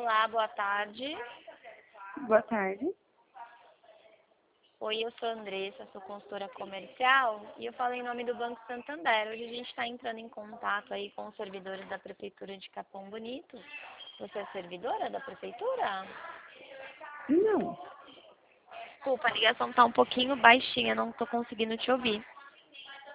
Olá, boa tarde. Boa tarde. Oi, eu sou a Andressa, sou consultora comercial e eu falo em nome do Banco Santander. Hoje a gente está entrando em contato aí com os servidores da Prefeitura de Capão Bonito. Você é servidora da Prefeitura? Não. Desculpa, a ligação está um pouquinho baixinha, não estou conseguindo te ouvir.